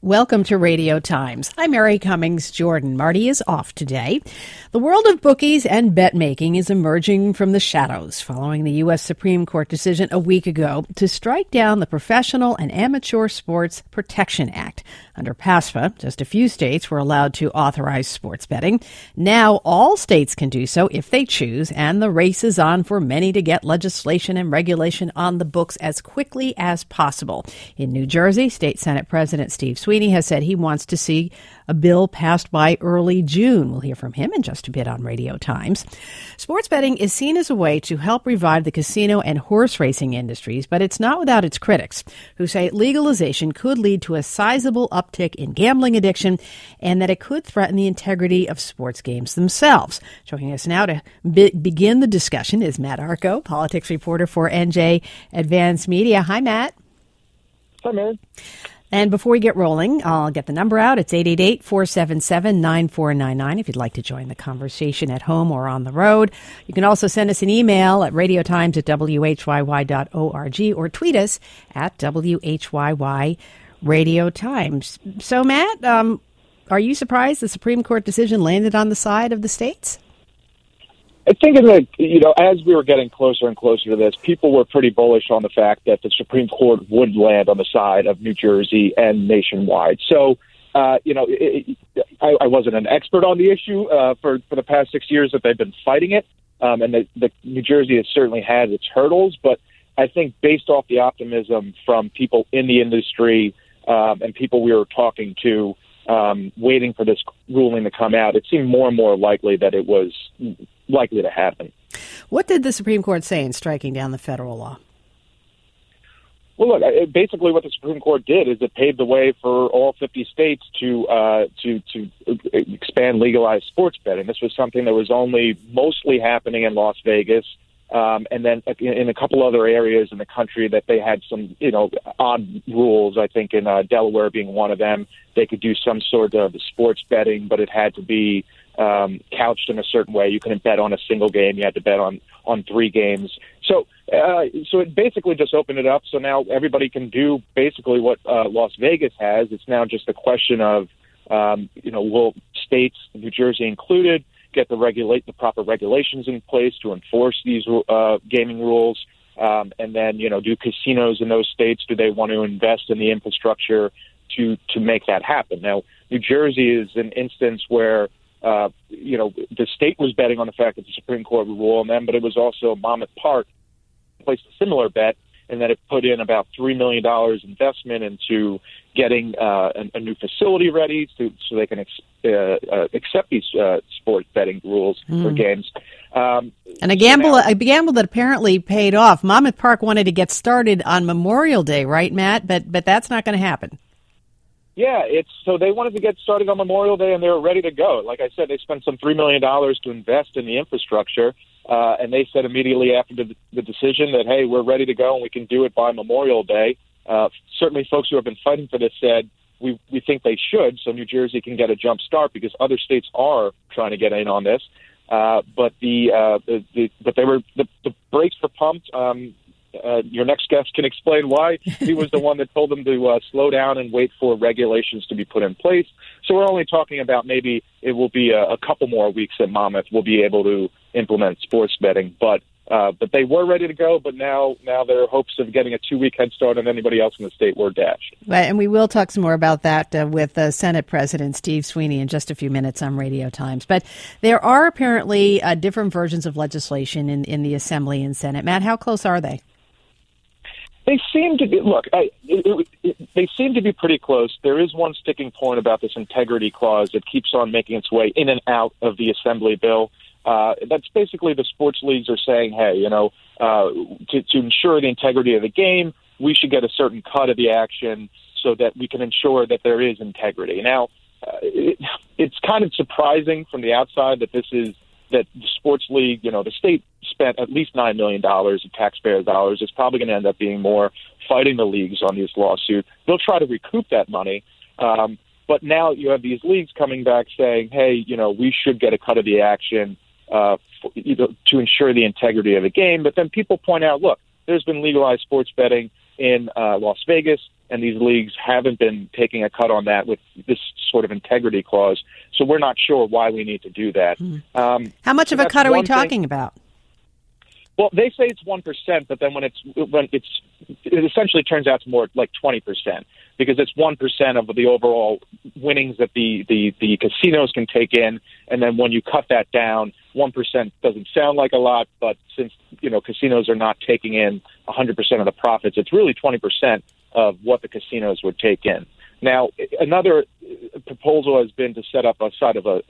Welcome to Radio Times. I'm Mary Cummings Jordan. Marty is off today. The world of bookies and bet making is emerging from the shadows following the U.S. Supreme Court decision a week ago to strike down the Professional and Amateur Sports Protection Act. Under PASPA, just a few states were allowed to authorize sports betting. Now all states can do so if they choose, and the race is on for many to get legislation and regulation on the books as quickly as possible. In New Jersey, State Senate President Steve Sweeney has said he wants to see a bill passed by early June. We'll hear from him in just a bit on Radio Times. Sports betting is seen as a way to help revive the casino and horse racing industries, but it's not without its critics, who say legalization could lead to a sizable uptick in gambling addiction and that it could threaten the integrity of sports games themselves. Joining us now to begin the discussion is Matt Arko, politics reporter for NJ Advance Media. Hi, Matt. Hi, Mary. And before we get rolling, I'll get the number out. It's 888-477-9499 if you'd like to join the conversation at home or on the road. You can also send us an email at radiotimes@whyy.org or tweet us at WHYY Radio Times. So, Matt, are you surprised the Supreme Court decision landed on the side of the states? I think as we were getting closer and closer to this, people were pretty bullish on the fact that the Supreme Court would land on the side of New Jersey and nationwide. So, I wasn't an expert on the issue for the past 6 years that they've been fighting it, and the New Jersey has certainly had its hurdles. But I think based off the optimism from people in the industry and people we were talking to, waiting for this ruling to come out, it seemed more and more likely that it was likely to happen. What did the Supreme Court say in striking down the federal law? Well, look, basically what the Supreme Court did is it paved the way for all 50 states to expand legalized sports betting. This was something that was only mostly happening in Las Vegas, and then in a couple other areas in the country that they had some, odd rules. I think in Delaware being one of them, they could do some sort of sports betting, but it had to be couched in a certain way. You couldn't bet on a single game. You had to bet on 3 games. So it basically just opened it up. So now everybody can do basically what Las Vegas has. It's now just a question of, will states, New Jersey included, get the proper regulations in place to enforce these gaming rules, and then do casinos in those states, do they want to invest in the infrastructure to make that happen? Now, New Jersey is an instance where the state was betting on the fact that the Supreme Court would rule on them, but it was also Monmouth Park placed a similar bet, and that it put in about $3 million investment into getting a new facility ready so they can accept these sports betting rules for games. And a gamble that apparently paid off. Monmouth Park wanted to get started on Memorial Day, right, Matt? But that's not going to happen. Yeah, so they wanted to get started on Memorial Day, and they were ready to go. Like I said, they spent some $3 million to invest in the infrastructure, and they said immediately after the decision that, hey, we're ready to go, and we can do it by Memorial Day. Certainly folks who have been fighting for this said, we think they should, so New Jersey can get a jump start because other states are trying to get in on this. But the brakes were pumped. Your next guest can explain why. He was the one that told them to slow down and wait for regulations to be put in place. So we're only talking about maybe it will be a couple more weeks that Monmouth will be able to implement sports betting. But they were ready to go, but now their hopes of getting a 2-week head start on anybody else in the state were dashed. Right, and we will talk some more about that with Senate President Steve Sweeney in just a few minutes on Radio Times. But there are apparently different versions of legislation in the Assembly and Senate. Matt, how close are they? They seem to be. Look, they seem to be pretty close. There is one sticking point about this integrity clause that keeps on making its way in and out of the Assembly bill. That's basically the sports leagues are saying, hey, to ensure the integrity of the game, we should get a certain cut of the action so that we can ensure that there is integrity. Now, it's kind of surprising from the outside that the sports league, the state spent at least $9 million of taxpayer dollars. It's probably going to end up being more fighting the leagues on this lawsuit. They'll try to recoup that money. But now you have these leagues coming back saying, hey, we should get a cut of the action to ensure the integrity of the game. But then people point out, look, there's been legalized sports betting in Las Vegas, and these leagues haven't been taking a cut on that with this sort of integrity clause. So we're not sure why we need to do that. How much of a cut are we talking about? Well, they say it's 1%, but then when it essentially turns out to more like 20%, because it's 1% of the overall winnings that the casinos can take in, and then when you cut that down, 1% doesn't sound like a lot, but since casinos are not taking in 100% of the profits, it's really 20% of what the casinos would take in. Now, another proposal has been to set up a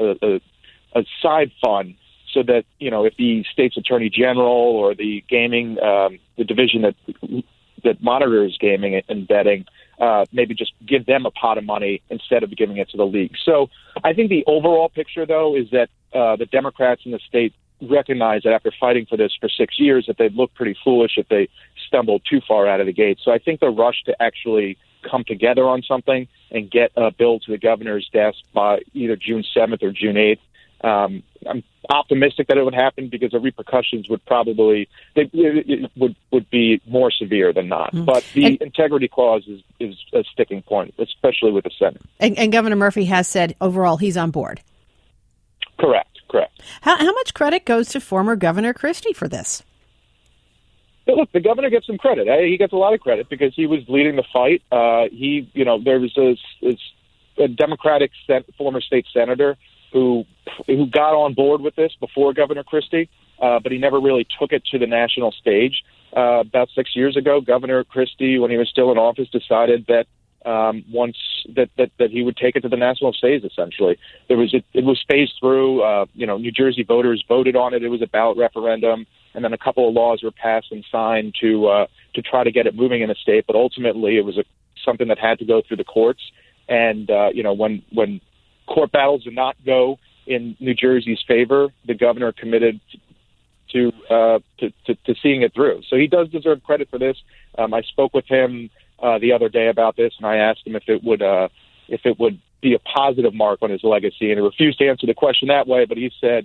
side fund, so that, if the state's attorney general or the gaming, the division that monitors gaming and betting, maybe just give them a pot of money instead of giving it to the league. So I think the overall picture, though, is that the Democrats in the state recognize that after fighting for this for 6 years, that they'd look pretty foolish if they stumbled too far out of the gate. So I think the rush to actually come together on something and get a bill to the governor's desk by either June 7th or June 8th, I'm optimistic that it would happen, because the repercussions would probably would be more severe than not. But the integrity clause is a sticking point, especially with the Senate. And Governor Murphy has said overall he's on board. Correct. How much credit goes to former Governor Christie for this? But look, the governor gets some credit. He gets a lot of credit because he was leading the fight. There was a Democratic former state senator who got on board with this before Governor Christie, but he never really took it to the national stage. About 6 years ago, Governor Christie, when he was still in office, decided that that he would take it to the national stage. Essentially, it was phased through. New Jersey voters voted on it. It was a ballot referendum, and then a couple of laws were passed and signed to try to get it moving in the state. But ultimately, it was something that had to go through the courts. And when court battles did not go in New Jersey's favor, the governor committed to seeing it through. So he does deserve credit for this. I spoke with him the other day about this, and I asked him if it would be a positive mark on his legacy, and he refused to answer the question that way. But he said,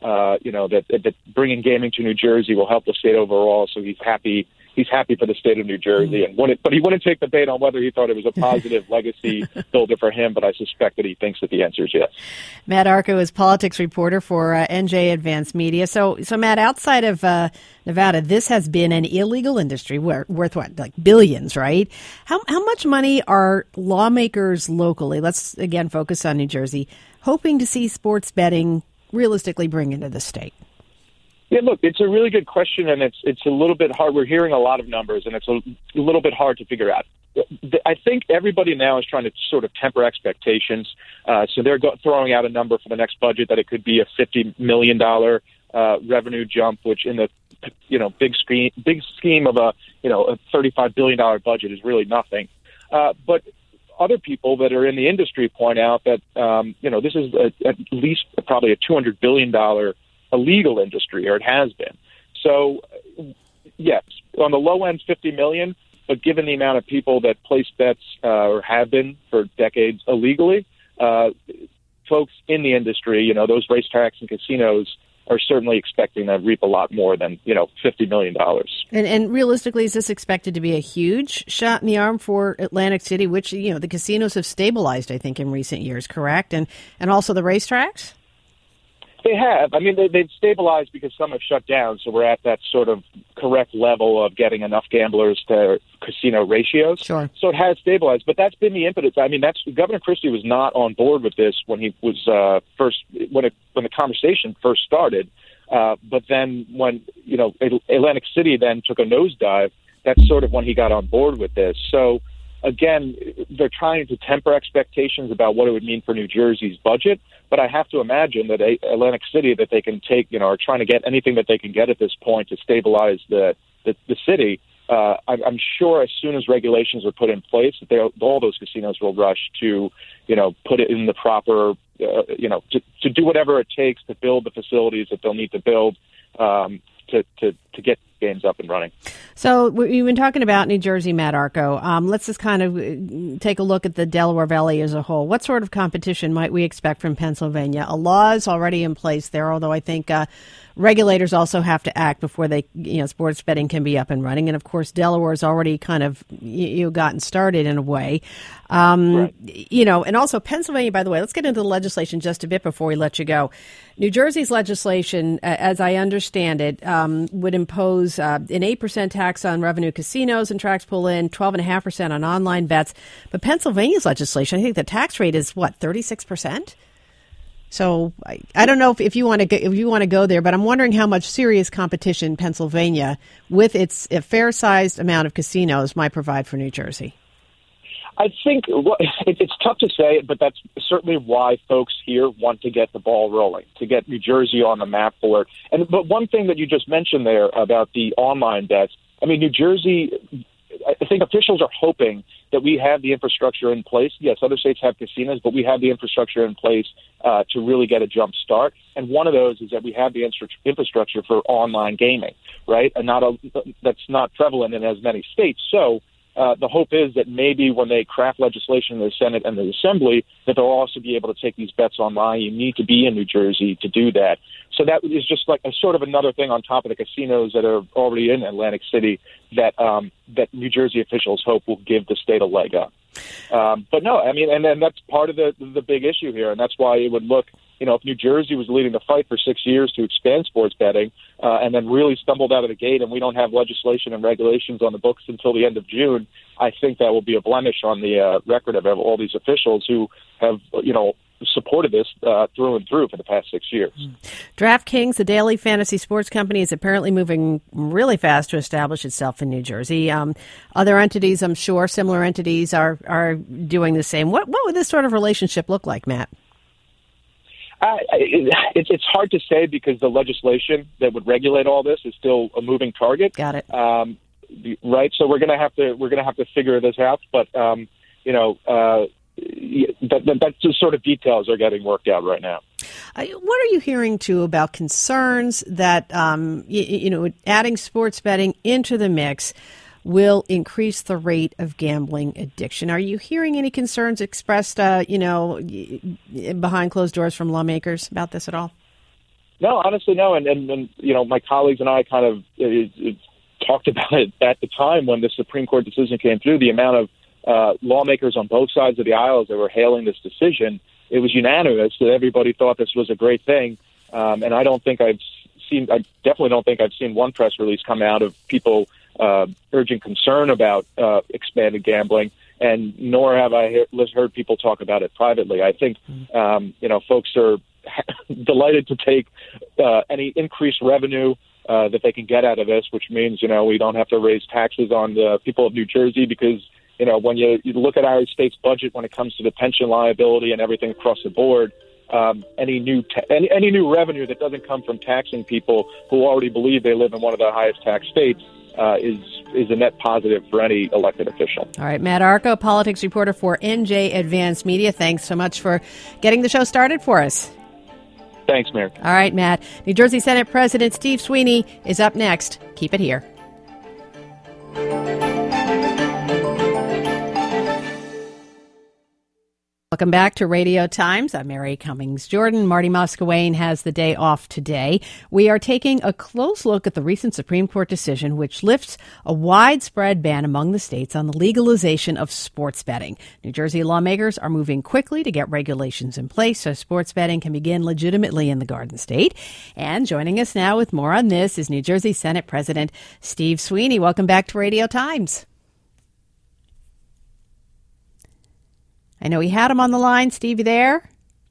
that bringing gaming to New Jersey will help the state overall. So he's happy. He's happy for the state of New Jersey, but he wouldn't take the bait on whether he thought it was a positive legacy builder for him. But I suspect that he thinks that the answer is yes. Matt Arko is politics reporter for NJ Advanced Media. So Matt, outside of Nevada, this has been an illegal industry worth what, like billions, right? How much money are lawmakers locally, let's again focus on New Jersey, hoping to see sports betting realistically bring into the state? Yeah, look, it's a really good question, and it's a little bit hard. We're hearing a lot of numbers, and it's a little bit hard to figure out. I think everybody now is trying to sort of temper expectations. So they're throwing out a number for the next budget that it could be a $50 million revenue jump, which in the big scheme of a $35 billion budget is really nothing. But other people that are in the industry point out that this is at least probably a $200 billion illegal industry, or it has been. So, yes, on the low end, $50 million, but given the amount of people that place bets or have been for decades illegally, folks in the industry, those racetracks and casinos are certainly expecting to reap a lot more than, $50 million. And realistically, is this expected to be a huge shot in the arm for Atlantic City, which, the casinos have stabilized, I think, in recent years, correct? And also the racetracks? They have. I mean, they've stabilized because some have shut down, so we're at that sort of correct level of getting enough gamblers to casino ratios. Sure. So it has stabilized, but that's been the impetus. I mean, Governor Christie was not on board with this when he was when the conversation first started. But then when Atlantic City then took a nosedive, that's sort of when he got on board with this. So again, they're trying to temper expectations about what it would mean for New Jersey's budget. But I have to imagine that Atlantic City, that they can take, are trying to get anything that they can get at this point to stabilize the city. I'm sure as soon as regulations are put in place, that all those casinos will rush to, put it in the proper, to do whatever it takes to build the facilities that they'll need to build to get games up and running. So we've been talking about New Jersey, Matt Arko. Let's just kind of take a look at the Delaware Valley as a whole. What sort of competition might we expect from Pennsylvania? A law is already in place there, although I think regulators also have to act before sports betting can be up and running. And of course, Delaware's already kind of gotten started in a way. Right. And also Pennsylvania, by the way, let's get into the legislation just a bit before we let you go. New Jersey's legislation, as I understand it, would impose an 8% tax on revenue casinos and tracks pull in, 12.5% on online bets. But Pennsylvania's legislation, I think the tax rate is 36%. So I don't know if you want to go there, but I'm wondering how much serious competition Pennsylvania, with its fair-sized amount of casinos, might provide for New Jersey. I think it's tough to say, but that's certainly why folks here want to get the ball rolling, to get New Jersey on the map for it. But one thing that you just mentioned there about the online bets, I mean, New Jersey, I think officials are hoping that we have the infrastructure in place. Yes, other states have casinos, but we have the infrastructure in place to really get a jump start. And one of those is that we have the infrastructure for online gaming, right? And that's not prevalent in as many states. So the hope is that maybe when they craft legislation in the Senate and the Assembly, that they'll also be able to take these bets online. You need to be in New Jersey to do that. So that is just like a sort of another thing on top of the casinos that are already in Atlantic City that New Jersey officials hope will give the state a leg up. But no, I mean, and then that's part of the big issue here, and that's why it would look, if New Jersey was leading the fight for 6 years to expand sports betting and then really stumbled out of the gate and we don't have legislation and regulations on the books until the end of June, I think that will be a blemish on the record of all these officials who have, supported this through and through for the past 6 years. DraftKings, the daily fantasy sports company, is apparently moving really fast to establish itself in New Jersey. Other entities, I'm sure, similar entities are doing the same. What would this sort of relationship look like, Matt? It's hard to say because the legislation that would regulate all this is still a moving target. Got it. Right. So we're going to have to figure this out. But that's the sort of details are getting worked out right now. What are you hearing too about concerns that adding sports betting into the mix will increase the rate of gambling addiction? Are you hearing any concerns expressed, behind closed doors from lawmakers about this at all? No, honestly, no. And my colleagues and I kind of talked about it at the time when the Supreme Court decision came through. The amount of lawmakers on both sides of the aisles that were hailing this decision, it was unanimous that everybody thought this was a great thing. And I definitely don't think I've seen one press release come out of people urging concern about expanded gambling, and nor have I heard people talk about it privately. I think, folks are delighted to take any increased revenue that they can get out of this, which means, we don't have to raise taxes on the people of New Jersey because, when you look at our state's budget when it comes to the pension liability and everything across the board, any new revenue that doesn't come from taxing people who already believe they live in one of the highest tax states is a net positive for any elected official. All right, Matt Arco, politics reporter for NJ Advanced Media. Thanks so much for getting the show started for us. Thanks, Mary. All right, Matt. New Jersey Senate President Steve Sweeney is up next. Keep it here. Welcome back to Radio Times. I'm Mary Cummings Jordan. Marty Moscawain has the day off today. We are taking a close look at the recent Supreme Court decision, which lifts a widespread ban among the states on the legalization of sports betting. New Jersey lawmakers are moving quickly to get regulations in place so sports betting can begin legitimately in the Garden State. And joining us now with more on this is New Jersey Senate President Steve Sweeney. Welcome back to Radio Times. I know we had him on the line. Steve, you there?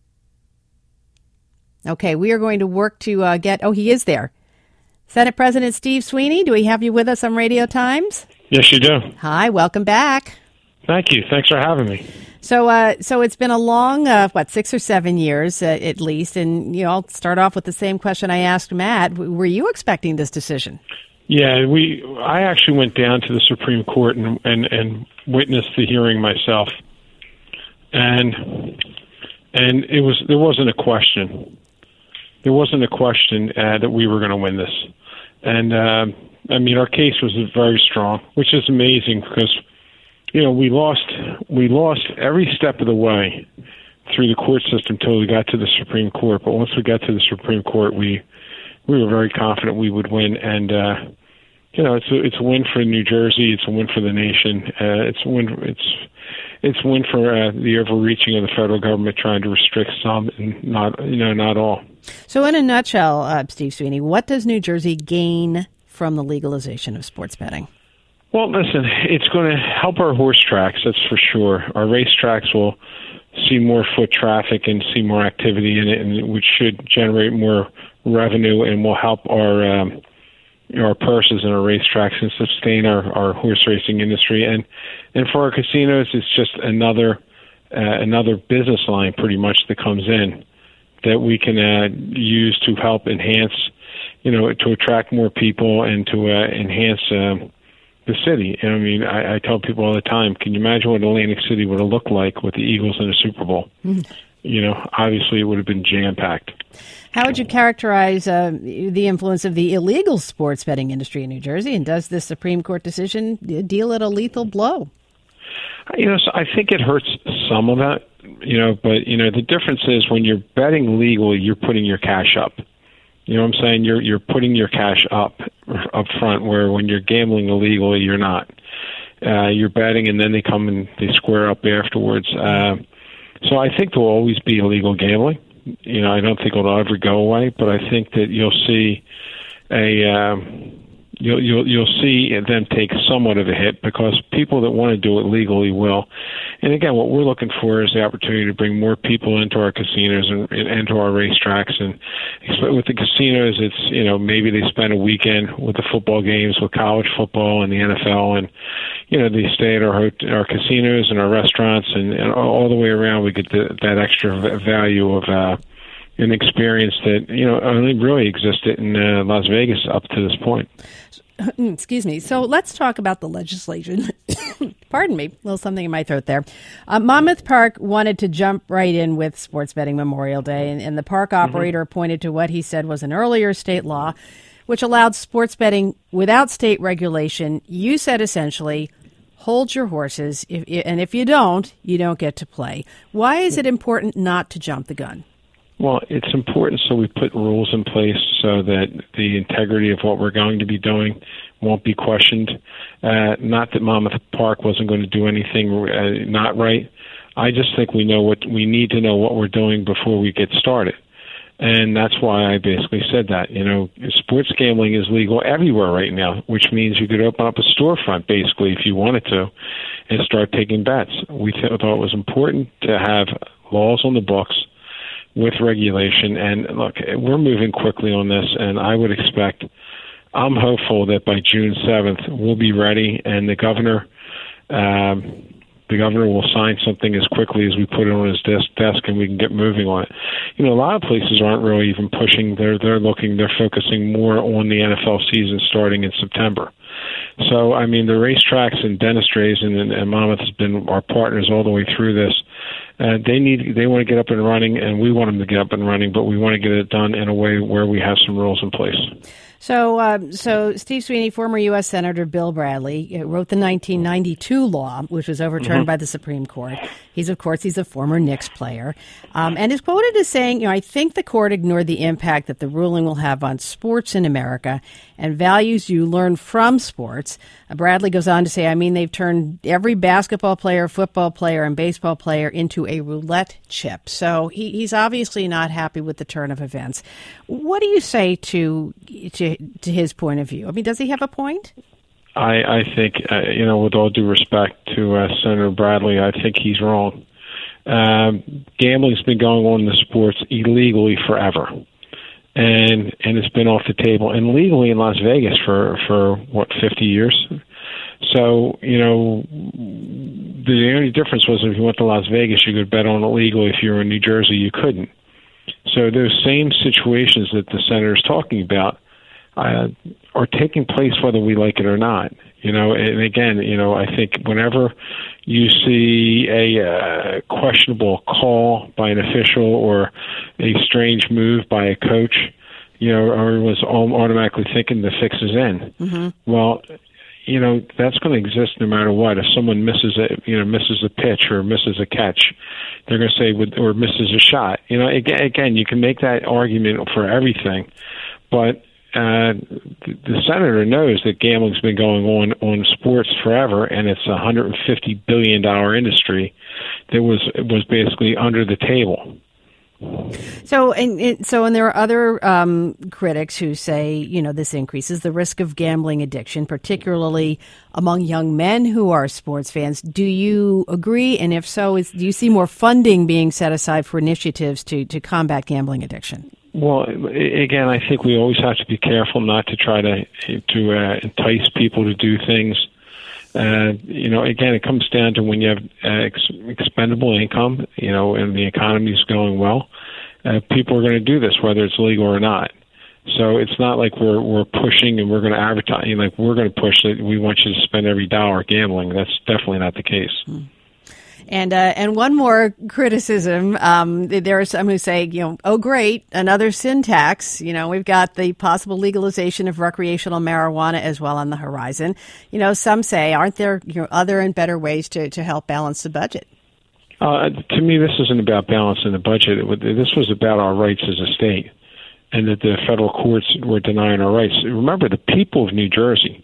Okay, we are going to work to he is there. Senate President Steve Sweeney, do we have you with us on Radio Times? Yes, you do. Hi, welcome back. Thank you. Thanks for having me. So it's been a long, 6 or 7 years at least, and I'll start off with the same question I asked Matt. Were you expecting this decision? Yeah, I actually went down to the Supreme Court and witnessed the hearing myself. And there wasn't a question. There wasn't a question that we were going to win this. And our case was very strong, which is amazing because we lost every step of the way through the court system until we got to the Supreme Court. But once we got to the Supreme Court, we we were very confident we would win. And it's a win for New Jersey. It's a win for the nation. It's a win. It's a win for the overreaching of the federal government trying to restrict some and not all. So, in a nutshell, Steve Sweeney, what does New Jersey gain from the legalization of sports betting? Well, listen, it's going to help our horse tracks, that's for sure. Our race tracks will see more foot traffic and see more activity in it, and which should generate more revenue and will help our purses and our racetracks and sustain our horse racing industry. And for our casinos, it's just another business line pretty much that comes in that we can use to help enhance, to attract more people and to enhance the city. And I mean, I tell people all the time, can you imagine what Atlantic City would have looked like with the Eagles in a Super Bowl? Obviously it would have been jam-packed. How would you characterize the influence of the illegal sports betting industry in New Jersey? And does this Supreme Court decision deal at a lethal blow? So I think it hurts some of that, but the difference is when you're betting legally, you're putting your cash up. You know what I'm saying? You're putting your cash up front, where when you're gambling illegally, you're not. You're betting, and then they come and they square up afterwards. So I think there will always be illegal gambling. I don't think it'll ever go away, but I think that you'll see you'll see them take somewhat of a hit because people that want to do it legally will. And again, what we're looking for is the opportunity to bring more people into our casinos and into our racetracks. And with the casinos, it's, maybe they spend a weekend with the football games, with college football and the NFL, and, they stay at our casinos and our restaurants, and all the way around we get that extra value of an experience that, only really existed in Las Vegas up to this point. Excuse me. So let's talk about the legislation. Pardon me, a little something in my throat there. Monmouth Park wanted to jump right in with sports betting Memorial Day, and the park operator pointed to what he said was an earlier state law which allowed sports betting without state regulation. You said essentially, hold your horses, and if you don't get to play. Why is it important not to jump the gun? Well, it's important so we put rules in place so that the integrity of what we're going to be doing won't be questioned. Not that Monmouth Park wasn't going to do anything not right. I just think we need to know what we're doing before we get started. And that's why I basically said that. Sports gambling is legal everywhere right now, which means you could open up a storefront, basically, if you wanted to, and start taking bets. We thought it was important to have laws on the books with regulation. And look, we're moving quickly on this, and I would expect, I'm hopeful that by June 7th, we'll be ready, and the governor will sign something as quickly as we put it on his desk, and we can get moving on it. A lot of places aren't really even pushing. They're focusing more on the NFL season starting in September. So, I mean, the racetracks and dentistries and Monmouth has been our partners all the way through this. They want to get up and running, and we want them to get up and running, but we want to get it done in a way where we have some rules in place. So Steve Sweeney, former U.S. Senator Bill Bradley, wrote the 1992 law, which was overturned by the Supreme Court. He's a former Knicks player, and is quoted as saying, I think the court ignored the impact that the ruling will have on sports in America and values you learn from sports. Bradley goes on to say, they've turned every basketball player, football player, and baseball player into a roulette chip. So he's obviously not happy with the turn of events. What do you say to his point of view? Does he have a point? I think, with all due respect to Senator Bradley, I think he's wrong. Gambling's been going on in the sports illegally forever. And it's been off the table, and legally in Las Vegas for 50 years. So, the only difference was if you went to Las Vegas, you could bet on it legally. If you were in New Jersey, you couldn't. So those same situations that the senator's talking about are taking place whether we like it or not. And again, I think whenever you see a questionable call by an official or a strange move by a coach, everyone's automatically thinking the fix is in. Mm-hmm. Well, that's going to exist no matter what. If someone misses a pitch or misses a catch, they're going to say, or misses a shot. Again, you can make that argument for everything, but the senator knows that gambling's been going on sports forever, and it's a $150 billion industry that was basically under the table. So, and there are other critics who say, this increases the risk of gambling addiction, particularly among young men who are sports fans. Do you agree? And if so, do you see more funding being set aside for initiatives to combat gambling addiction? Well, again, I think we always have to be careful not to try to entice people to do things. Again, it comes down to when you have expendable income, and the economy is going well, people are going to do this, whether it's legal or not. So it's not like we're pushing and we're going to advertise, like we're going to push that we want you to spend every dollar gambling. That's definitely not the case. And one more criticism, there are some who say, oh, great, another sin tax. We've got the possible legalization of recreational marijuana as well on the horizon. Some say, aren't there other and better ways to help balance the budget? To me, this isn't about balancing the budget. This was about our rights as a state, and that the federal courts were denying our rights. Remember, the people of New Jersey,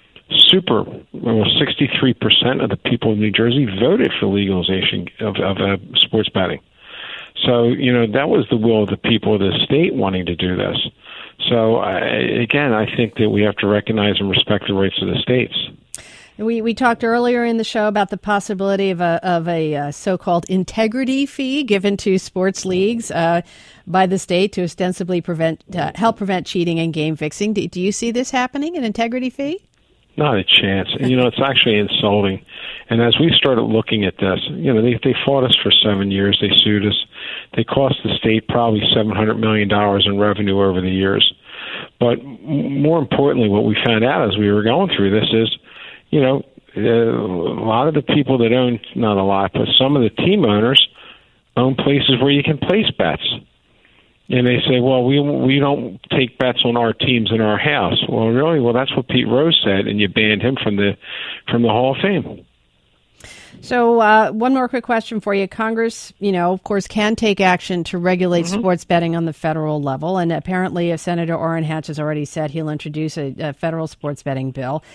63% of the people of New Jersey voted for legalization of sports betting. So, that was the will of the people of the state wanting to do this. So, again, I think that we have to recognize and respect the rights of the states. We talked earlier in the show about the possibility of a so-called integrity fee given to sports leagues by the state to ostensibly help prevent cheating and game fixing. Do you see this happening, an integrity fee? Not a chance. And, it's actually insulting. And as we started looking at this, they fought us for 7 years. They sued us. They cost the state probably $700 million in revenue over the years. But more importantly, what we found out as we were going through this is, a lot of the people that own, not a lot, but some of the team owners own places where you can place bets. And they say, well, we don't take bets on our teams in our house. Well, really? Well, that's what Pete Rose said, and you banned him from the Hall of Fame. So one more quick question for you. Congress, of course, can take action to regulate sports betting on the federal level. And apparently Senator Orrin Hatch has already said he'll introduce a federal sports betting bill.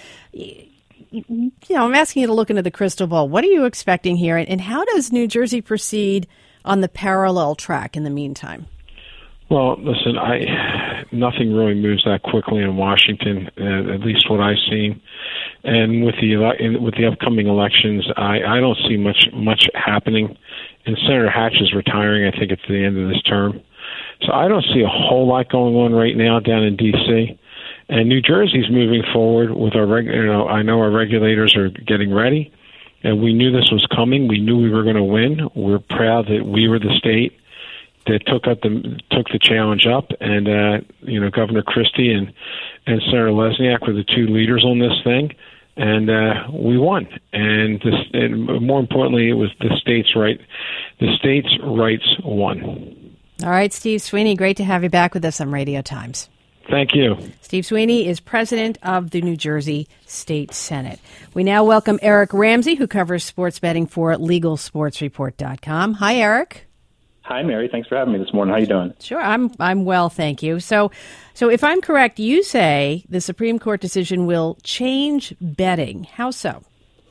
I'm asking you to look into the crystal ball. What are you expecting here? And how does New Jersey proceed on the parallel track in the meantime? Well, listen, nothing really moves that quickly in Washington, at least what I've seen. And with the upcoming elections, I don't see much happening. And Senator Hatch is retiring, I think, at the end of this term. So I don't see a whole lot going on right now down in D.C. And New Jersey's moving forward with I know our regulators are getting ready, and we knew this was coming. We knew we were going to win. We're proud that we were the state that took the challenge up, and Governor Christie and Senator Lesniak were the two leaders on this thing, and we won. And more importantly, it was the states' right. The states' rights won. All right, Steve Sweeney, great to have you back with us on Radio Times. Thank you. Steve Sweeney is president of the New Jersey State Senate. We now welcome Eric Ramsey, who covers sports betting for LegalSportsReport.com. Hi, Eric. Hi, Mary. Thanks for having me this morning. How you doing? Sure. I'm well, thank you. So if I'm correct, you say the Supreme Court decision will change betting. How so?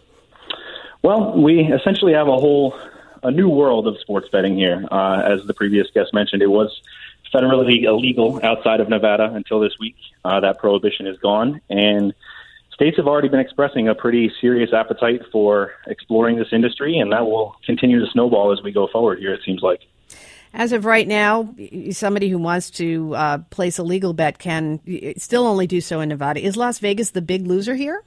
Well, we essentially have a new world of sports betting here. As the previous guest mentioned, it was federally illegal outside of Nevada until this week. That prohibition is gone, and states have already been expressing a pretty serious appetite for exploring this industry, and that will continue to snowball as we go forward here, it seems like. As of right now, somebody who wants to place a legal bet can still only do so in Nevada. Is Las Vegas the big loser here?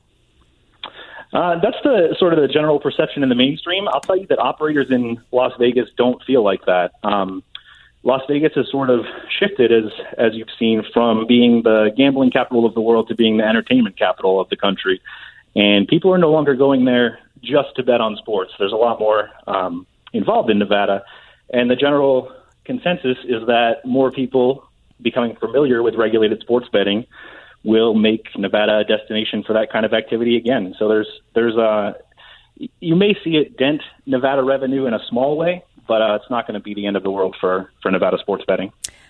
That's the sort of the general perception in the mainstream. I'll tell you that operators in Las Vegas don't feel like that. Las Vegas has sort of shifted, as you've seen, from being the gambling capital of the world to being the entertainment capital of the country. And people are no longer going there just to bet on sports. There's a lot more involved in Nevada. And the general consensus is that more people becoming familiar with regulated sports betting will make Nevada a destination for that kind of activity again. So there's you may see it dent Nevada revenue in a small way, but it's not going to be the end of the world for Nevada sports betting.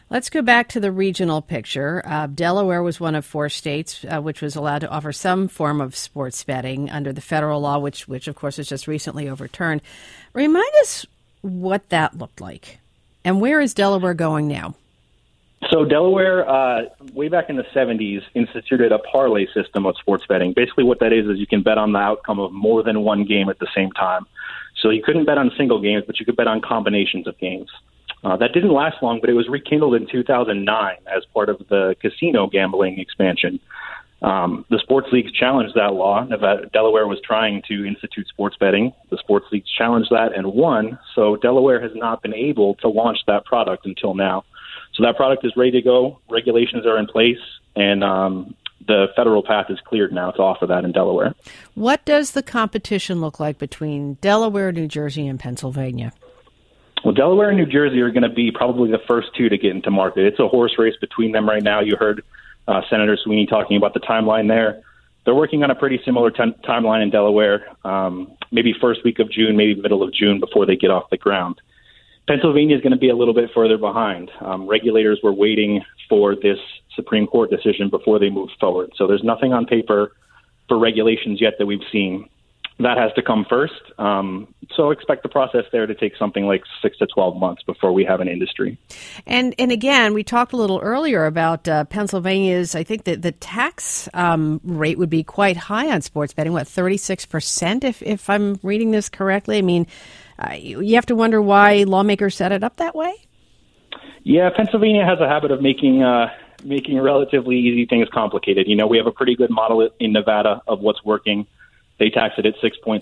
Let's go back to the regional picture. Delaware was one of 4 states which was allowed to offer some form of sports betting under the federal law, which of course was just recently overturned. Remind us what that looked like, and where is Delaware going now? So Delaware, way back in the 70s, instituted a parlay system of sports betting. Basically what that is you can bet on the outcome of more than one game at the same time. So you couldn't bet on single games, but you could bet on combinations of games. That didn't last long, but it was rekindled in 2009 as part of the casino gambling expansion. The sports leagues challenged that law. Delaware was trying to institute sports betting. The sports leagues challenged that and won, so Delaware has not been able to launch that product until now. So that product is ready to go. Regulations are in place, and the federal path is cleared now to offer that in Delaware. What does the competition look like between Delaware, New Jersey, and Pennsylvania? Well, Delaware and New Jersey are going to be probably the first 2 to get into market. It's a horse race between them right now. You heard Senator Sweeney talking about the timeline there. They're working on a pretty similar timeline in Delaware, maybe first week of June, maybe middle of June before they get off the ground. Pennsylvania is going to be a little bit further behind. Regulators were waiting for this Supreme Court decision before they moved forward. So there's nothing on paper for regulations yet that we've seen. That has to come first. So expect the process there to take something like 6 to 12 months before we have an industry. And again, we talked a little earlier about Pennsylvania's, I think that the tax rate would be quite high on sports betting, 36%, if I'm reading this correctly? I mean, you have to wonder why lawmakers set it up that way? Yeah, Pennsylvania has a habit of making relatively easy things complicated. You know, we have a pretty good model in Nevada of what's working. They tax it at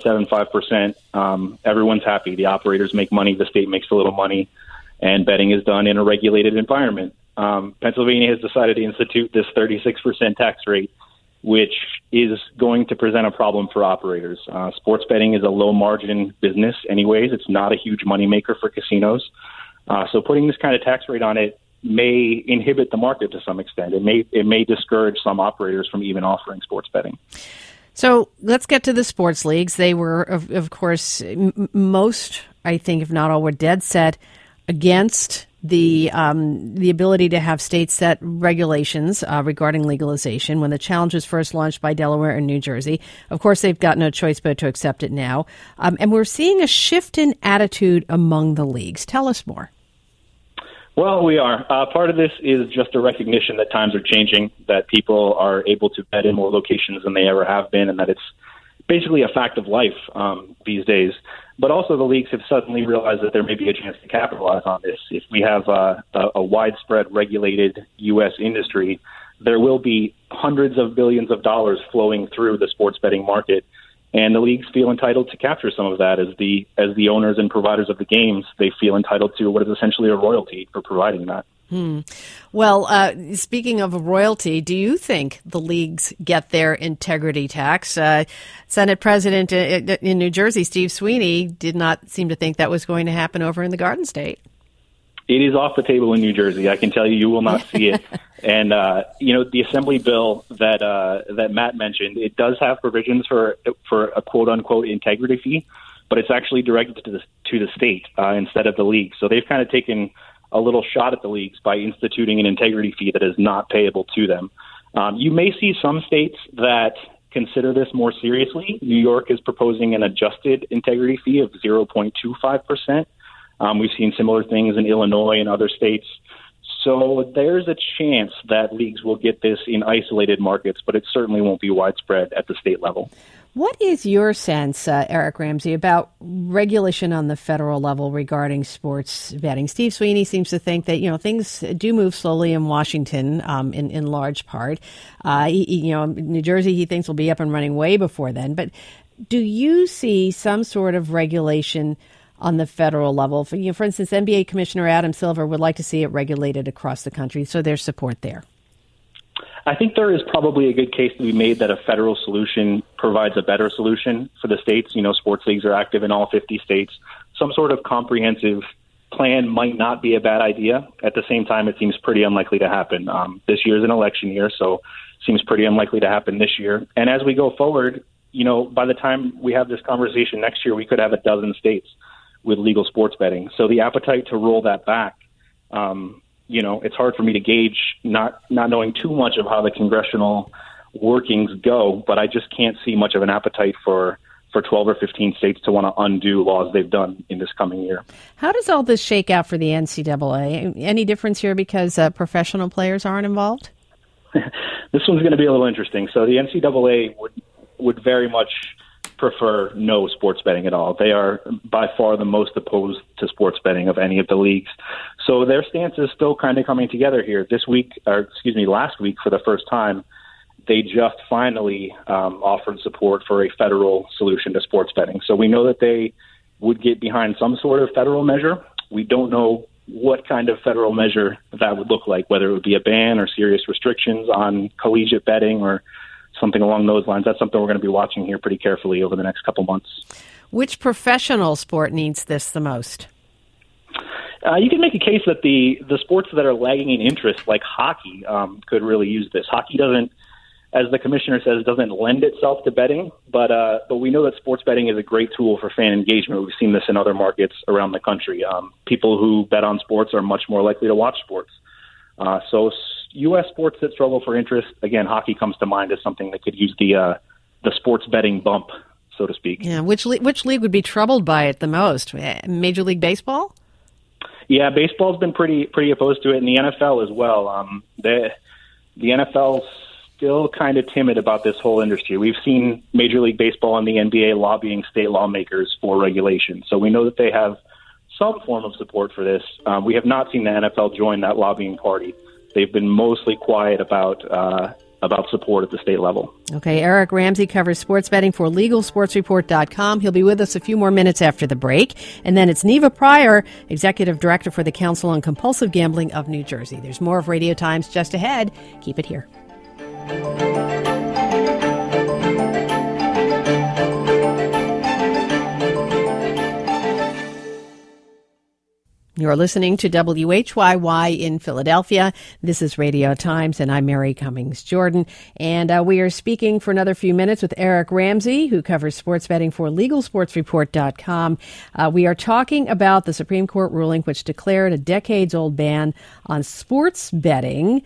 6.75%. Everyone's happy. The operators make money. The state makes a little money. And betting is done in a regulated environment. Pennsylvania has decided to institute this 36% tax rate, which is going to present a problem for operators. Sports betting is a low-margin business anyways. It's not a huge moneymaker for casinos. So putting this kind of tax rate on it may inhibit the market to some extent. It may discourage some operators from even offering sports betting. So let's get to the sports leagues. They were, of course, most, I think, if not all, were dead set against the ability to have state set regulations regarding legalization when the challenge was first launched by Delaware and New Jersey. Of course, they've got no choice but to accept it now. And we're seeing a shift in attitude among the leagues. Tell us more. Well, we are. Part of this is just a recognition that times are changing, that people are able to bet in more locations than they ever have been, and that it's basically a fact of life these days. But also the leagues have suddenly realized that there may be a chance to capitalize on this. If we have a widespread regulated U.S. industry, there will be hundreds of billions of dollars flowing through the sports betting market. And the leagues feel entitled to capture some of that as the owners and providers of the games. They feel entitled to what is essentially a royalty for providing that. Well, speaking of a royalty, do you think the leagues get their integrity tax? Senate President in New Jersey, Steve Sweeney, did not seem to think that was going to happen over in the Garden State. It is off the table in New Jersey. I can tell you will not see it. And, the assembly bill that Matt mentioned, it does have provisions for a quote-unquote integrity fee, but it's actually directed to the state instead of the league. So they've kind of taken a little shot at the leagues by instituting an integrity fee that is not payable to them. You may see some states that consider this more seriously. New York is proposing an adjusted integrity fee of 0.25%. We've seen similar things in Illinois and other states. So there's a chance that leagues will get this in isolated markets, but it certainly won't be widespread at the state level. What is your sense, Eric Ramsey, about regulation on the federal level regarding sports betting? Steve Sweeney seems to think that, things do move slowly in Washington in large part. New Jersey, he thinks, will be up and running way before then. But do you see some sort of regulation on the federal level? For instance, NBA Commissioner Adam Silver would like to see it regulated across the country, so there's support there. I think there is probably a good case to be made that a federal solution provides a better solution for the states. Sports leagues are active in all 50 states. Some sort of comprehensive plan might not be a bad idea. At the same time, it seems pretty unlikely to happen. This year is an election year, so it seems pretty unlikely to happen this year. And as we go forward, by the time we have this conversation next year, we could have a dozen states with legal sports betting. So the appetite to roll that back it's hard for me to gauge, not knowing too much of how the congressional workings go, but I just can't see much of an appetite for 12 or 15 states to want to undo laws they've done in this coming year. How does all this shake out for the NCAA? Any difference here because professional players aren't involved? This one's going to be a little interesting. So the NCAA would very much prefer no sports betting at all. They are by far the most opposed to sports betting of any of the leagues. So their stance is still kind of coming together here. Last week for the first time, they just finally offered support for a federal solution to sports betting. So we know that they would get behind some sort of federal measure. We don't know what kind of federal measure that would look like, whether it would be a ban or serious restrictions on collegiate betting or something along those lines. That's something we're going to be watching here pretty carefully over the next couple months. Which professional sport needs this the most? You can make a case that the sports that are lagging in interest, like hockey, could really use this. Hockey doesn't, as the commissioner says, doesn't lend itself to betting, but we know that sports betting is a great tool for fan engagement. We've seen this in other markets around the country. People who bet on sports are much more likely to watch sports. So U.S. sports that struggle for interest, again, hockey comes to mind as something that could use the sports betting bump, so to speak. Yeah, which league would be troubled by it the most? Major League Baseball? Yeah, baseball's been pretty opposed to it, and the NFL as well. The NFL's still kind of timid about this whole industry. We've seen Major League Baseball and the NBA lobbying state lawmakers for regulation, so we know that they have some form of support for this. We have not seen the NFL join that lobbying party. They've been mostly quiet about support at the state level. Okay, Eric Ramsey covers sports betting for LegalSportsReport.com. He'll be with us a few more minutes after the break. And then it's Neva Pryor, Executive Director for the Council on Compulsive Gambling of New Jersey. There's more of Radio Times just ahead. Keep it here. You're listening to WHYY in Philadelphia. This is Radio Times, and I'm Mary Cummings Jordan. And we are speaking for another few minutes with Eric Ramsey, who covers sports betting for LegalSportsReport.com. We are talking about the Supreme Court ruling which declared a decades-old ban on sports betting,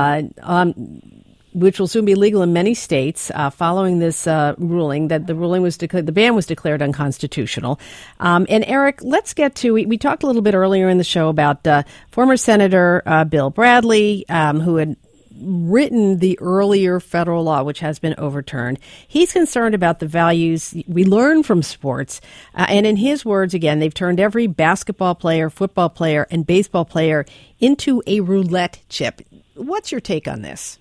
which will soon be legal in many states following this ruling. That the ban was declared unconstitutional. And Eric, let's get to, we talked a little bit earlier in the show about former Senator Bill Bradley, who had written the earlier federal law, which has been overturned. He's concerned about the values we learn from sports. And in his words, again, they've turned every basketball player, football player, and baseball player into a roulette chip. What's your take on this?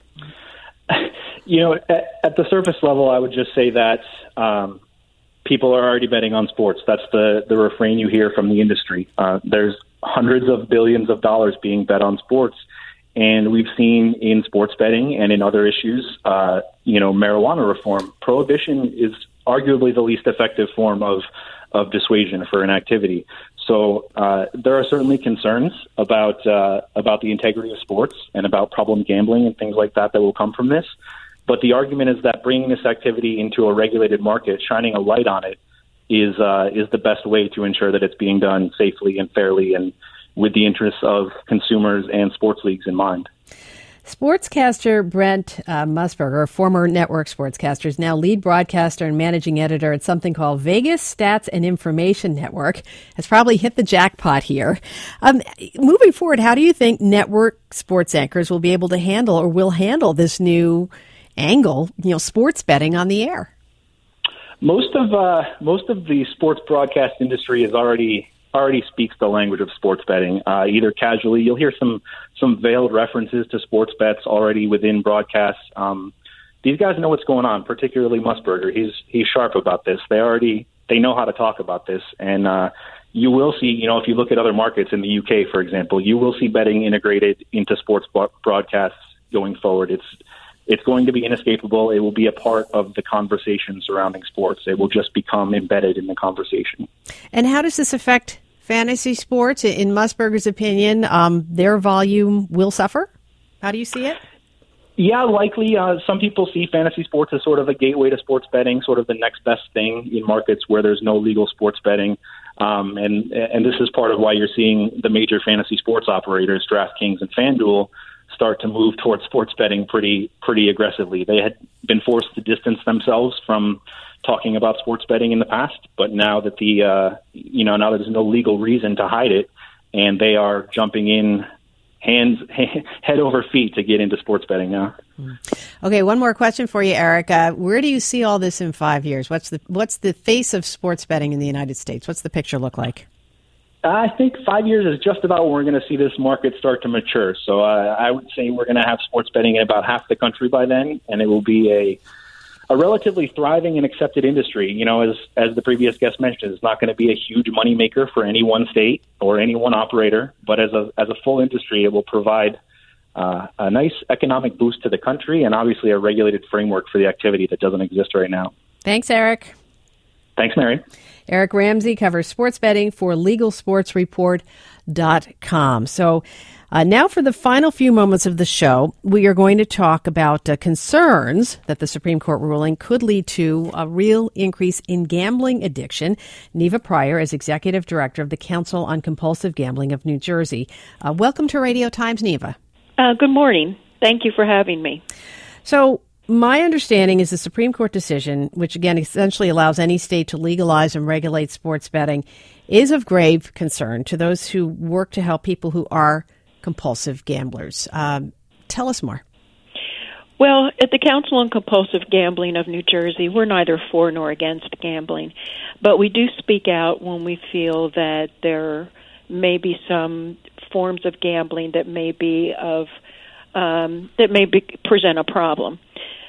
At the surface level, I would just say that people are already betting on sports. That's the refrain you hear from the industry. There's hundreds of billions of dollars being bet on sports. And we've seen in sports betting and in other issues, marijuana reform. Prohibition is arguably the least effective form of dissuasion for an activity. So there are certainly concerns about the integrity of sports and about problem gambling and things like that will come from this. But the argument is that bringing this activity into a regulated market, shining a light on it, is the best way to ensure that it's being done safely and fairly and with the interests of consumers and sports leagues in mind. Sportscaster Brent Musburger, former network sportscaster, is now lead broadcaster and managing editor at something called Vegas Stats and Information Network. Has probably hit the jackpot here. Moving forward, how do you think network sports anchors will be able to handle or will handle this new angle, sports betting on the air? Most of the sports broadcast industry is already speaks the language of sports betting, either casually. You'll hear some veiled references to sports bets already within broadcasts. These guys know what's going on, particularly Musburger. He's sharp about this. They know how to talk about this. And you will see, if you look at other markets in the UK, for example, you will see betting integrated into sports broadcasts going forward. It's going to be inescapable. It will be a part of the conversation surrounding sports. It will just become embedded in the conversation. And how does this affect fantasy sports? In Musburger's opinion, their volume will suffer? How do you see it? Yeah, likely. Some people see fantasy sports as sort of a gateway to sports betting, sort of the next best thing in markets where there's no legal sports betting. And this is part of why you're seeing the major fantasy sports operators, DraftKings and FanDuel, start to move towards sports betting pretty aggressively. They had been forced to distance themselves from talking about sports betting in the past, but now that now there's no legal reason to hide it, and they are jumping in head over feet to get into sports betting now. Okay, one more question for you, Eric. Where do you see all this in 5 years? What's the face of sports betting in the United States? What's the picture look like? I think 5 years is just about when we're going to see this market start to mature. So I would say we're going to have sports betting in about half the country by then, and it will be a relatively thriving and accepted industry. You know, as the previous guest mentioned, it's not going to be a huge moneymaker for any one state or any one operator, but as a full industry, it will provide a nice economic boost to the country and obviously a regulated framework for the activity that doesn't exist right now. Thanks, Eric. Thanks, Mary. Eric Ramsey covers sports betting for LegalSportsReport.com. So now for the final few moments of the show, we are going to talk about concerns that the Supreme Court ruling could lead to a real increase in gambling addiction. Neva Pryor is Executive Director of the Council on Compulsive Gambling of New Jersey. Welcome to Radio Times, Neva. Good morning. Thank you for having me. So my understanding is the Supreme Court decision, which again essentially allows any state to legalize and regulate sports betting, is of grave concern to those who work to help people who are compulsive gamblers. Tell us more. Well, at the Council on Compulsive Gambling of New Jersey, we're neither for nor against gambling, but we do speak out when we feel that there may be some forms of gambling that may be present a problem.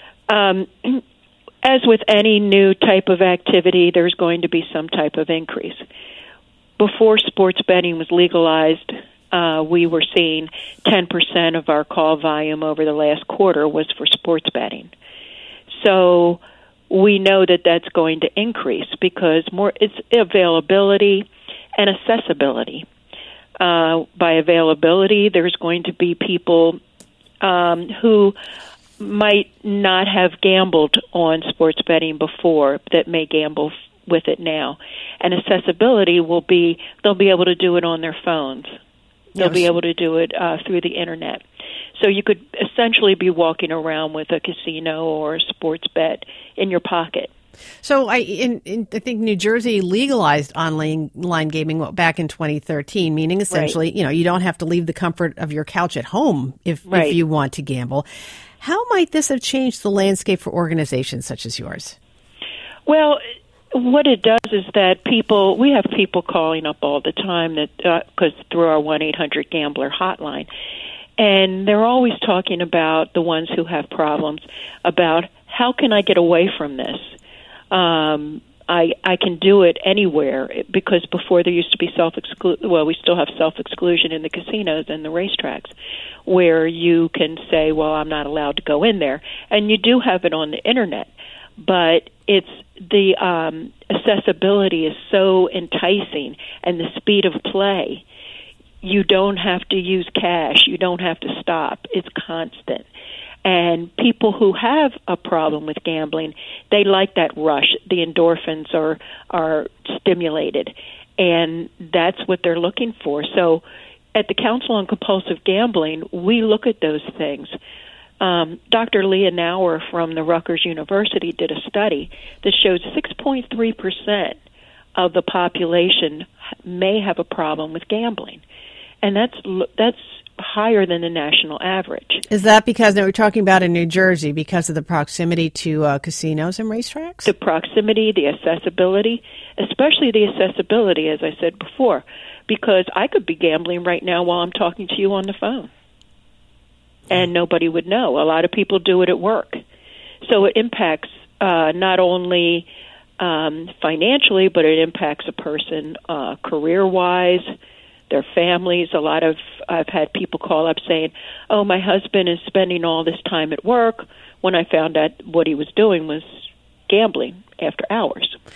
As with any new type of activity, there's going to be some type of increase. Before sports betting was legalized, we were seeing 10% of our call volume over the last quarter was for sports betting. So we know that that's going to increase because it's availability and accessibility. By availability, there's going to be people who might not have gambled on sports betting before that may gamble with it now. And accessibility will be they'll be able to do it on their phones. They'll be able to do it through the Internet. So you could essentially be walking around with a casino or a sports bet in your pocket. So I think New Jersey legalized online gaming back in 2013, meaning essentially, you don't have to leave the comfort of your couch at home if you want to gamble. How might this have changed the landscape for organizations such as yours? Well, what it does is that we have people calling up all the time because through our 1-800-GAMBLER hotline, and they're always talking about the ones who have problems about how can I get away from this? I can do it anywhere because before there used to be we still have self-exclusion in the casinos and the racetracks where you can say, well, I'm not allowed to go in there. And you do have it on the Internet, but it's the accessibility is so enticing and the speed of play. You don't have to use cash. You don't have to stop. It's constant. And people who have a problem with gambling, they like that rush. The endorphins are stimulated, and that's what they're looking for. So at the Council on Compulsive Gambling, we look at those things. Dr. Leah Nauer from the Rutgers University did a study that showed 6.3% of the population may have a problem with gambling. And that's higher than the national average. Is that because we're talking about in New Jersey because of the proximity to casinos and racetracks? The proximity, the accessibility, especially the accessibility, as I said before, because I could be gambling right now while I'm talking to you on the phone, and nobody would know. A lot of people do it at work. So it impacts not only financially, but it impacts a person career-wise, their families. I've had people call up saying, oh, my husband is spending all this time at work when I found out what he was doing was gambling after hours.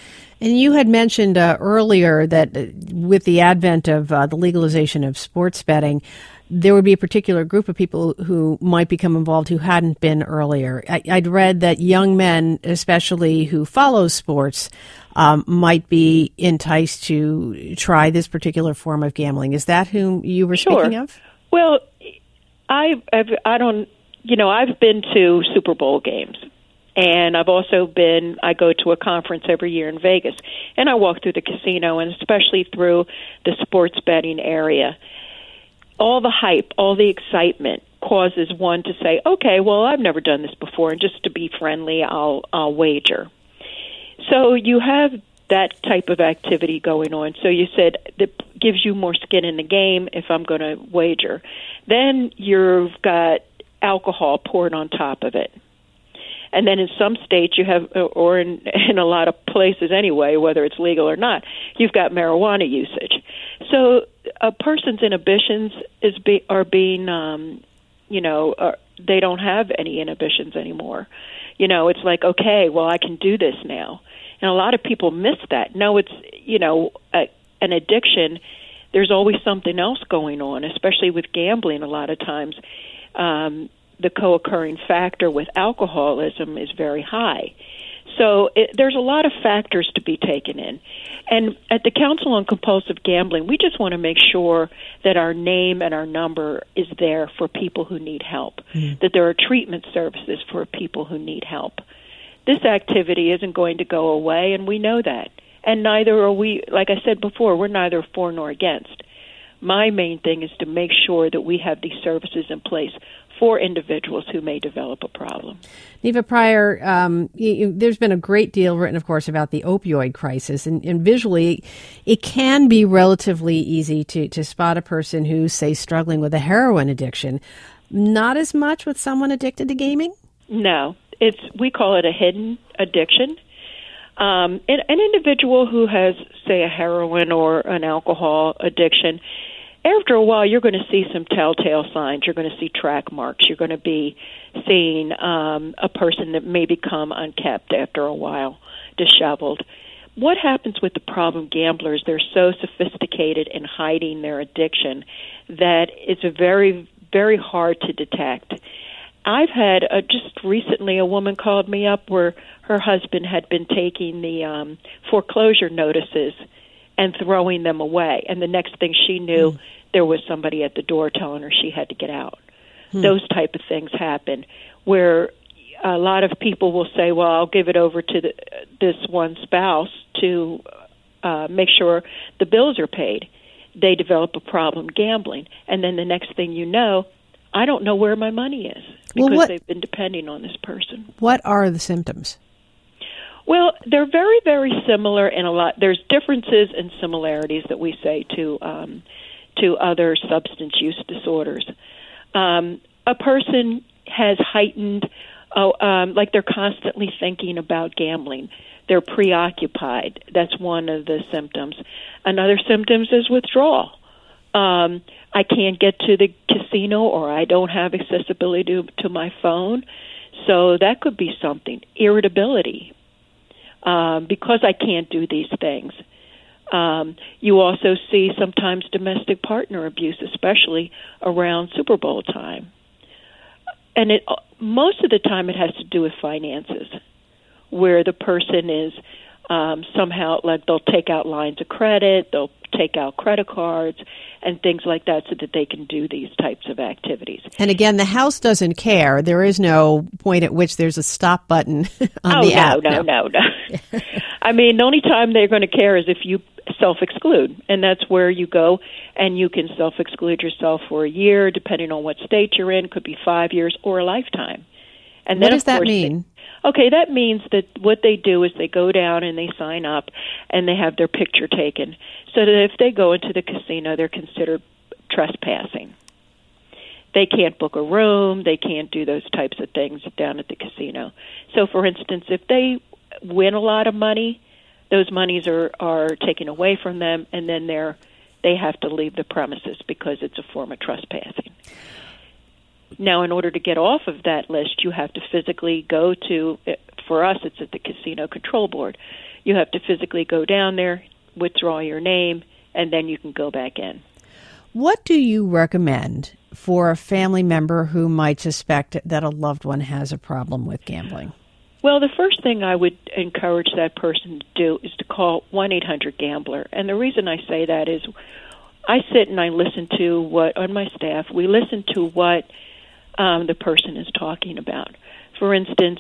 And you had mentioned earlier that with the advent of the legalization of sports betting, there would be a particular group of people who might become involved who hadn't been earlier. I'd read that young men, especially who follow sports, might be enticed to try this particular form of gambling. Is that whom you were speaking of? Well, I've been to Super Bowl games. And I've also I go to a conference every year in Vegas, and I walk through the casino, and especially through the sports betting area. All the hype, all the excitement causes one to say, okay, well, I've never done this before, and just to be friendly, I'll wager. So you have that type of activity going on. So you said that gives you more skin in the game if I'm going to wager. Then you've got alcohol poured on top of it. And then in some states you have, or in a lot of places anyway, whether it's legal or not, you've got marijuana usage. So a person's inhibitions are being, they don't have any inhibitions anymore. It's like, okay, well, I can do this now. And a lot of people miss that. No, it's, an addiction. There's always something else going on, especially with gambling a lot of times. The co-occurring factor with alcoholism is very high. So there's a lot of factors to be taken in. And at the Council on Compulsive Gambling, we just want to make sure that our name and our number is there for people who need help, that there are treatment services for people who need help. This activity isn't going to go away, and we know that. And neither are we, like I said before, we're neither for nor against. My main thing is to make sure that we have these services in place for individuals who may develop a problem. Neva Pryor, there's been a great deal written, of course, about the opioid crisis, and visually it can be relatively easy to spot a person who's, say, struggling with a heroin addiction. Not as much with someone addicted to gaming? No. We call it a hidden addiction. An individual who has, say, a heroin or an alcohol addiction, after a while, you're going to see some telltale signs. You're going to see track marks. You're going to be seeing a person that may become unkempt after a while, disheveled. What happens with the problem gamblers? They're so sophisticated in hiding their addiction that it's very, very hard to detect. I've had just recently a woman called me up where her husband had been taking the foreclosure notices and throwing them away. And the next thing she knew, there was somebody at the door telling her she had to get out. Those type of things happen where a lot of people will say, well, I'll give it over to this one spouse to make sure the bills are paid. They develop a problem gambling. And then the next thing you know, I don't know where my money is because they've been depending on this person. What are the symptoms? Well, they're very, very similar in a lot. There's differences and similarities that we say to other substance use disorders. A person has heightened, like they're constantly thinking about gambling. They're preoccupied. That's one of the symptoms. Another symptom is withdrawal. I can't get to the casino, or I don't have accessibility to my phone. So that could be something. Irritability. Because I can't do these things. You also see sometimes domestic partner abuse, especially around Super Bowl time. And most of the time it has to do with finances, where the person is somehow, like they'll take out lines of credit, they'll take out credit cards, and things like that so that they can do these types of activities. And again, the house doesn't care. There is no point at which there's a stop button on the app. No. I mean, the only time they're going to care is if you self-exclude, and that's where you go and you can self-exclude yourself for a year, depending on what state you're in. Could be 5 years or a lifetime. And what then, does that mean? Okay, that means that what they do is they go down and they sign up and they have their picture taken so that if they go into the casino, they're considered trespassing. They can't book a room. They can't do those types of things down at the casino. So, for instance, if they win a lot of money, those monies are taken away from them, and then they have to leave the premises because it's a form of trespassing. Now, in order to get off of that list, you have to physically go to, for us, it's at the Casino Control Board. You have to physically go down there, withdraw your name, and then you can go back in. What do you recommend for a family member who might suspect that a loved one has a problem with gambling? Well, the first thing I would encourage that person to do is to call 1-800-GAMBLER. And the reason I say that is I sit and I listen to what, on my staff, we listen to what the person is talking about. For instance,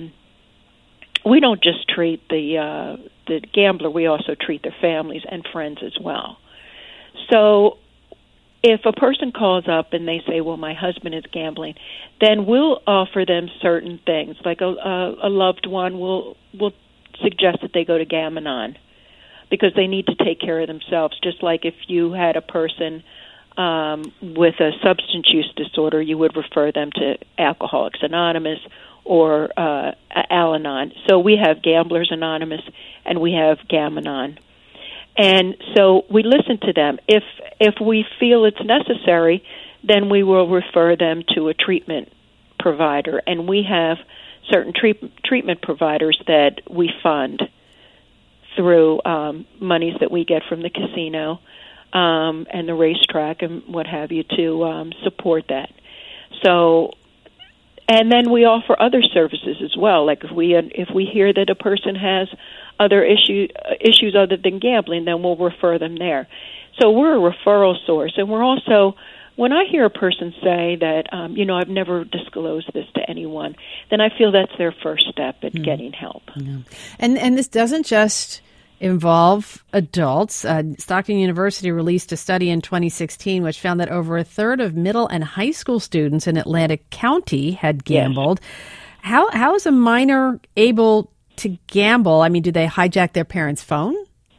we don't just treat the gambler, we also treat their families and friends as well. So if a person calls up and they say, well, my husband is gambling, then we'll offer them certain things. Like a loved one will suggest that they go to Gam-Anon because they need to take care of themselves. Just like if you had a person with a substance use disorder, you would refer them to Alcoholics Anonymous or Al-Anon. So we have Gamblers Anonymous and we have Gam-Anon. And so we listen to them. If we feel it's necessary, then we will refer them to a treatment provider. And we have certain treatment providers that we fund through monies that we get from the casino and the racetrack and what have you to support that. So, and then we offer other services as well. Like if we hear that a person has other issues other than gambling, then we'll refer them there. So we're a referral source, and we're also, when I hear a person say that, I've never disclosed this to anyone, then I feel that's their first step in getting help. Yeah. And this doesn't just involve adults. Stockton University released a study in 2016 which found that over a third of middle and high school students in Atlantic County had gambled. Yes. How is a minor able to gamble? I mean, do they hijack their parents' phone?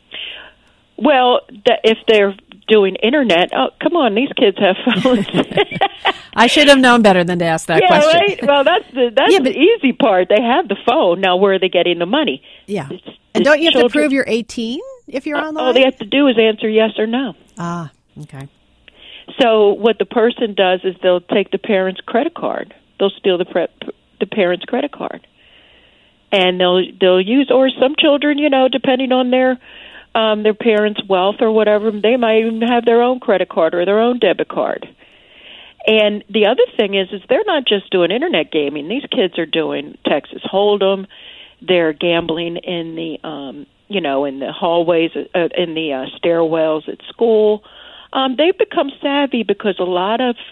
Well, if they're doing internet, oh, come on, these kids have phones. I should have known better than to ask that question. Right? Well, that's the easy part. They have the phone. Now, where are they getting the money? Yeah. And don't you have to prove you're 18 if you're online? All they have to do is answer yes or no. Ah, okay. So what the person does is they'll take the parent's credit card. They'll steal the parent's credit card. And they'll use, or some children, depending on their parents' wealth or whatever, they might even have their own credit card or their own debit card. And the other thing is they're not just doing internet gaming. These kids are doing Texas Hold'em. They're gambling in the, in the hallways, in the stairwells at school. They've become savvy because a lot of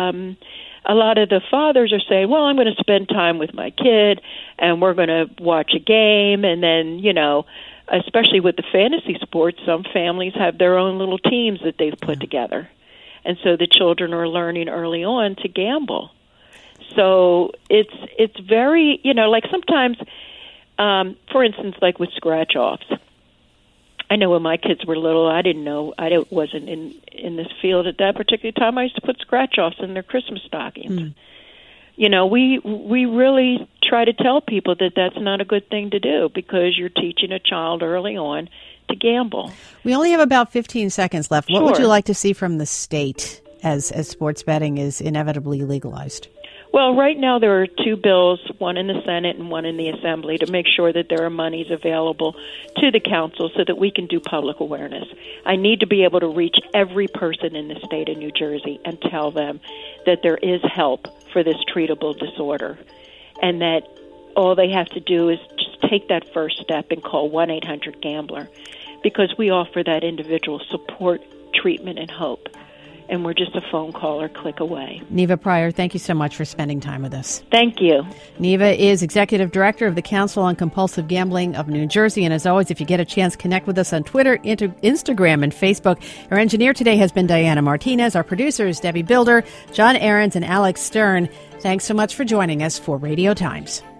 the fathers are saying, well, I'm going to spend time with my kid and we're going to watch a game. And then, especially with the fantasy sports, some families have their own little teams that they've put together. And so the children are learning early on to gamble. So it's very, like sometimes, for instance, like with scratch-offs. I know when my kids were little, I didn't know, I wasn't in this field at that particular time. I used to put scratch-offs in their Christmas stockings. We really try to tell people that that's not a good thing to do because you're teaching a child early on to gamble. We only have about 15 seconds left. What Sure. would you like to see from the state as sports betting is inevitably legalized? Well, right now there are two bills, one in the Senate and one in the Assembly, to make sure that there are monies available to the council so that we can do public awareness. I need to be able to reach every person in the state of New Jersey and tell them that there is help for this treatable disorder and that all they have to do is just take that first step and call 1-800-GAMBLER because we offer that individual support, treatment, and hope. And we're just a phone call or click away. Neva Pryor, thank you so much for spending time with us. Thank you. Neva is Executive Director of the Council on Compulsive Gambling of New Jersey. And as always, if you get a chance, connect with us on Twitter, Instagram, and Facebook. Our engineer today has been Diana Martinez. Our producer is Debbie Builder, John Ahrens, and Alex Stern. Thanks so much for joining us for Radio Times.